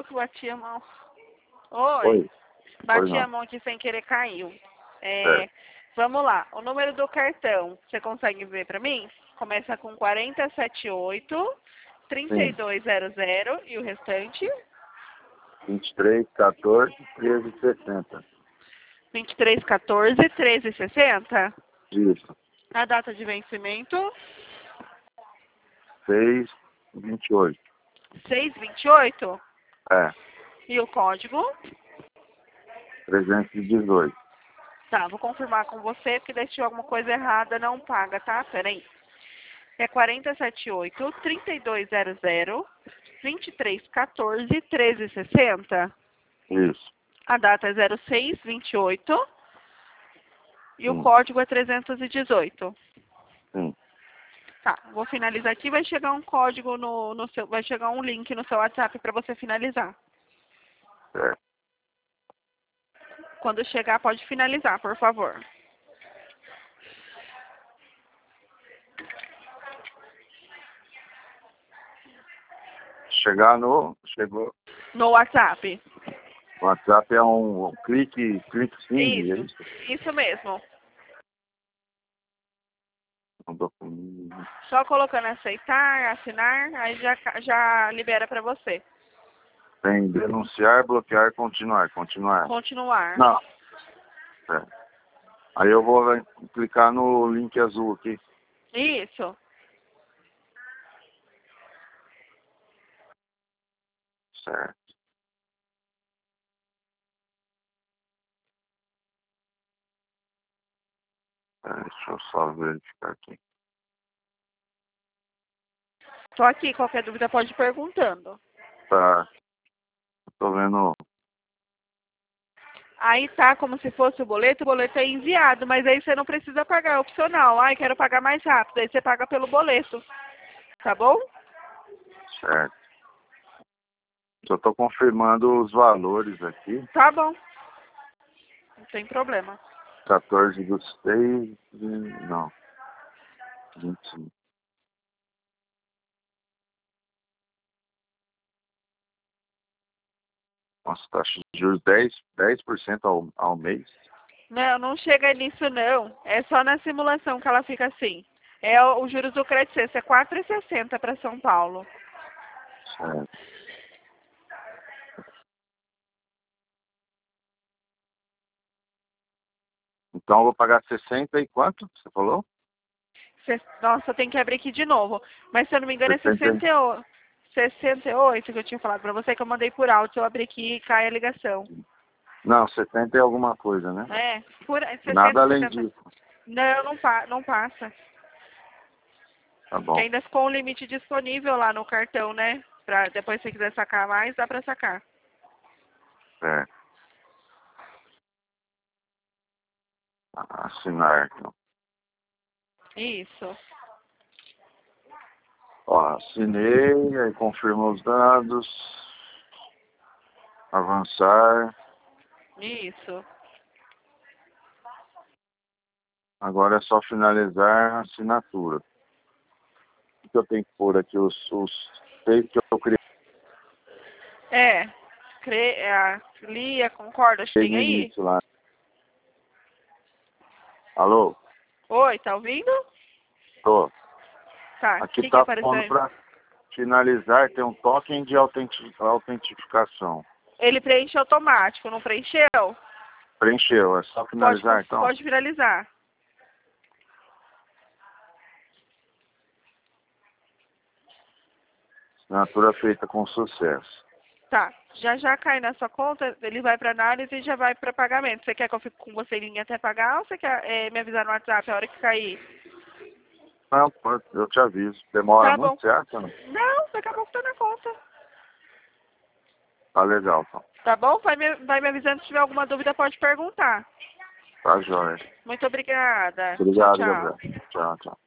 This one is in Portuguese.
que bati a mão. Oi. Oi. Bati a mão aqui sem querer, caiu. Vamos lá. O número do cartão, você consegue ver pra mim? Começa com 4078 3200 e o restante? 23, 14, 13, 60. 2314 1360? Isso. A data de vencimento? 6, 28. 628? É. E o código? 318. Tá, vou confirmar com você, porque daí se tiver alguma coisa errada, não paga, tá? Peraí. É 4078 3200 2314 1360? Isso. A data é 0628 e o Sim. código é 318. Sim. Tá, vou finalizar aqui, vai chegar um código no seu, vai chegar um link no seu WhatsApp para você finalizar. Certo. Quando chegar, pode finalizar, por favor. Chegou. No WhatsApp. O WhatsApp é um clique sim, é isso? Isso mesmo. Um documento. Só colocando aceitar, assinar, aí já libera para você. Tem denunciar, bloquear, continuar. Continuar. Continuar. Não. É. Aí eu vou clicar no link azul aqui. Isso. Certo. Deixa eu só verificar aqui. Tô aqui, qualquer dúvida pode ir perguntando. Tá. Tô vendo. Aí tá como se fosse o boleto é enviado, mas aí você não precisa pagar, é opcional. Ai, quero pagar mais rápido, aí você paga pelo boleto. Tá bom? Certo. Só tô confirmando os valores aqui. Tá bom. Não tem problema. 14 do 6. Não. 25. Nossa, taxa de juros 10% ao mês. Não, não chega nisso não. É só na simulação que ela fica assim. É o juros do crédito é 4,60 para São Paulo. Certo. Então eu vou pagar 60 e quanto? Você falou? Nossa, tem que abrir aqui de novo. Mas se eu não me engano é 60. 68 que eu tinha falado para você, que eu mandei por alto. Se eu abrir aqui, cai a ligação. Não, 70 é alguma coisa, né? Por 60, Nada além 70. disso. Não, não passa. Tá Que bom. ainda ficou um limite disponível lá no cartão, né? Pra depois, se você quiser sacar mais, dá pra sacar. É. Assinar, então. Isso. Ó, assinei, aí confirma os dados. Avançar. Isso. Agora é só finalizar a assinatura. O que eu tenho que pôr aqui? Os textos que eu criei Lia, concorda? Acho que no tem aí. início lá. Alô? Oi, tá ouvindo? Tô. Tá, Aqui que tá apareceu falando aí? para finalizar, tem um token de autentificação. Ele preenche automático, não preencheu? Preencheu, é só finalizar então? Pode finalizar. Assinatura feita com sucesso. Tá, já cai na sua conta, ele vai para análise e já vai para pagamento. Você quer que eu fique com você em linha até pagar ou você quer me avisar no WhatsApp a hora que cair? Não, eu te aviso. Demora Tá muito, bom. certo? Não? Não, daqui a pouco tá na conta. Tá legal, então. Tá bom? Vai me avisando se tiver alguma dúvida, pode perguntar. Tá jóia. Muito obrigada. Obrigado, Tchau, tchau. Gabriel. Tchau, tchau.